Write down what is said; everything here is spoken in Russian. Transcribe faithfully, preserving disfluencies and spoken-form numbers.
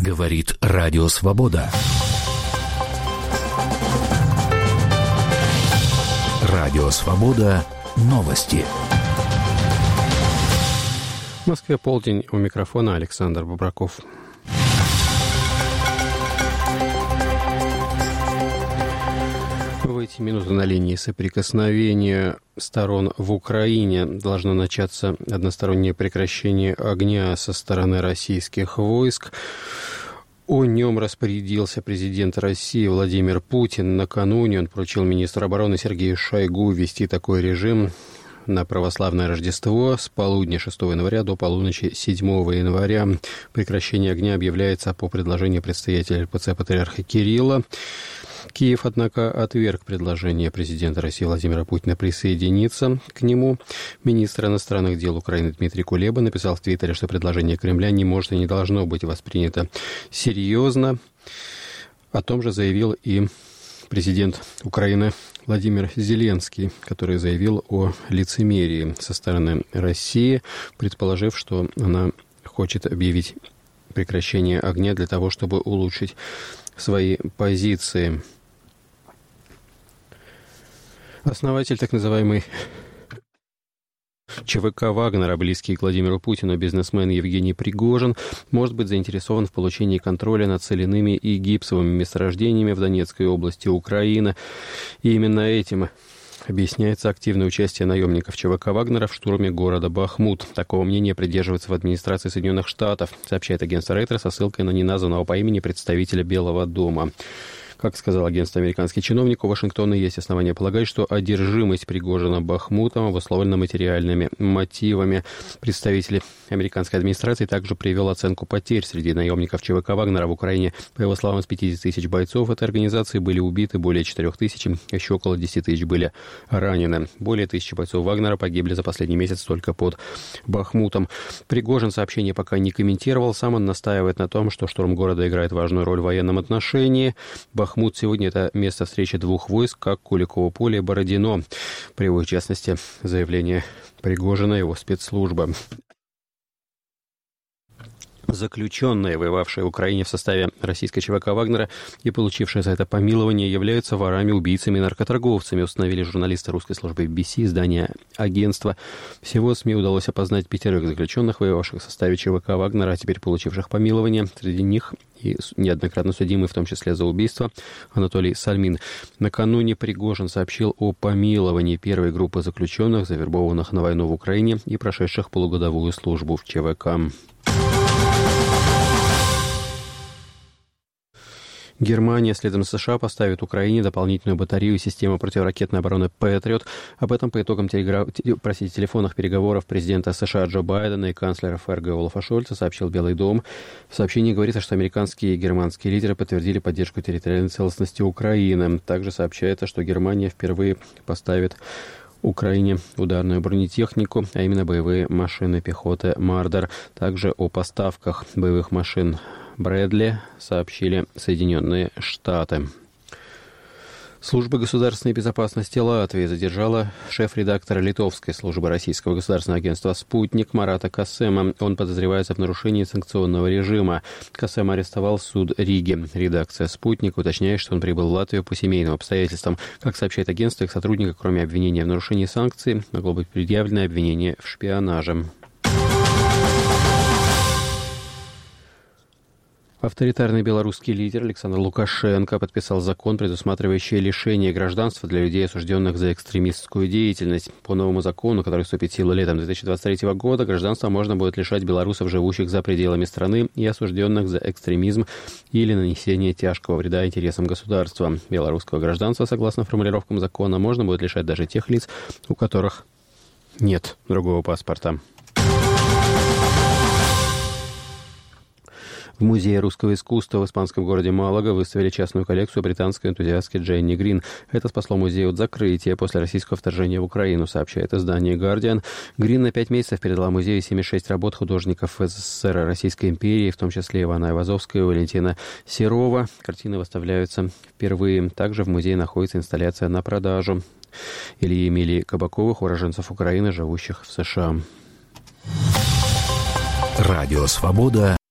Говорит Радио Свобода. Радио Свобода. Новости. В Москве полдень, у микрофона Александр Бобраков. В эти минуты на линии соприкосновения сторон в Украине должно начаться одностороннее прекращение огня со стороны российских войск. О нем распорядился президент России Владимир Путин. Накануне он поручил министру обороны Сергею Шойгу ввести такой режим на православное Рождество с полудня шестого января до полуночи седьмого января. Прекращение огня объявляется по предложению предстоятеля эр пэ цэ патриарха Кирилла. Киев, однако, отверг предложение президента России Владимира Путина присоединиться к нему. Министр иностранных дел Украины Дмитрий Кулеба написал в Твиттере, что предложение Кремля не может и не должно быть воспринято серьезно. О том же заявил и президент Украины Владимир Зеленский, который заявил о лицемерии со стороны России, предположив, что она хочет объявить прекращение огня для того, чтобы улучшить свои позиции. Основатель так называемой че вэ ка «Вагнера», близкий к Владимиру Путину бизнесмен Евгений Пригожин, может быть заинтересован в получении контроля над соляными и гипсовыми месторождениями в Донецкой области Украины. И именно этим объясняется активное участие наемников че вэ ка «Вагнера» в штурме города Бахмут. Такого мнения придерживается в администрации Соединенных Штатов, сообщает агентство Рейтер со ссылкой на неназванного по имени представителя Белого дома. Как сказал агентство «Американский чиновник», у Вашингтона есть основания полагать, что одержимость Пригожина Бахмутом обусловлена материальными мотивами. Представитель американской администрации также привел оценку потерь среди наемников че вэ ка «Вагнера» в Украине. По его словам, из пятидесяти тысяч бойцов этой организации были убиты более четырех тысяч, еще около десяти тысяч были ранены. Более тысячи бойцов «Вагнера» погибли за последний месяц только под Бахмутом. Пригожин сообщение пока не комментировал. Сам он настаивает на том, что штурм города играет важную роль в военном отношении. Бахмут сегодня — это место встречи двух войск, как Куликово поле и Бородино. Приводит, в частности, заявление Пригожина и его спецслужбы. Заключенные, воевавшие в Украине в составе российской че вэ ка «Вагнера» и получившие за это помилование, являются ворами, убийцами и наркоторговцами, установили журналисты русской службы би би си, издания агентства. Всего СМИ удалось опознать пятерых заключенных, воевавших в составе че вэ ка «Вагнера», а теперь получивших помилование. Среди них и неоднократно судимый, в том числе за убийство, Анатолий Сальмин. Накануне Пригожин сообщил о помиловании первой группы заключенных, завербованных на войну в Украине и прошедших полугодовую службу в че вэ ка. Германия следом за США поставит Украине дополнительную батарею системы противоракетной обороны «Патриот». Об этом по итогам телеграф... простите, телефонных переговоров президента США Джо Байдена и канцлера эф эр гэ Олафа Шольца сообщил Белый дом. В сообщении говорится, что американские и германские лидеры подтвердили поддержку территориальной целостности Украины. Также сообщается, что Германия впервые поставит Украине ударную бронетехнику, а именно боевые машины пехоты «Мардер». Также о поставках боевых машин «Брэдли» сообщили Соединенные Штаты. Служба государственной безопасности Латвии задержала шеф-редактора литовской службы российского государственного агентства «Спутник» Марата Касема. Он подозревается в нарушении санкционного режима. Касема арестовал суд Риги. Редакция «Спутник» уточняет, что он прибыл в Латвию по семейным обстоятельствам. Как сообщает агентство, их сотрудника, кроме обвинения в нарушении санкций, могло быть предъявлено обвинение в шпионаже. Авторитарный белорусский лидер Александр Лукашенко подписал закон, предусматривающий лишение гражданства для людей, осужденных за экстремистскую деятельность. По новому закону, который вступит в силу летом две тысячи двадцать третьего года, гражданство можно будет лишать белорусов, живущих за пределами страны и осужденных за экстремизм или нанесение тяжкого вреда интересам государства. Белорусского гражданства, согласно формулировкам закона, можно будет лишать даже тех лиц, у которых нет другого паспорта. В Музее русского искусства в испанском городе Малага выставили частную коллекцию британской энтузиастки Дженни Грин. Это спасло музей от закрытия после российского вторжения в Украину, сообщает издание «Гардиан». Грин на пять месяцев передала музею семьдесят шесть работ художников эс эс эс эр и Российской империи, в том числе Ивана Айвазовского и Валентина Серова. Картины выставляются впервые. Также в музее находится инсталляция на продажу Ильи Эмилии Кабаковых, уроженцев Украины, живущих в США. Радио «Свобода».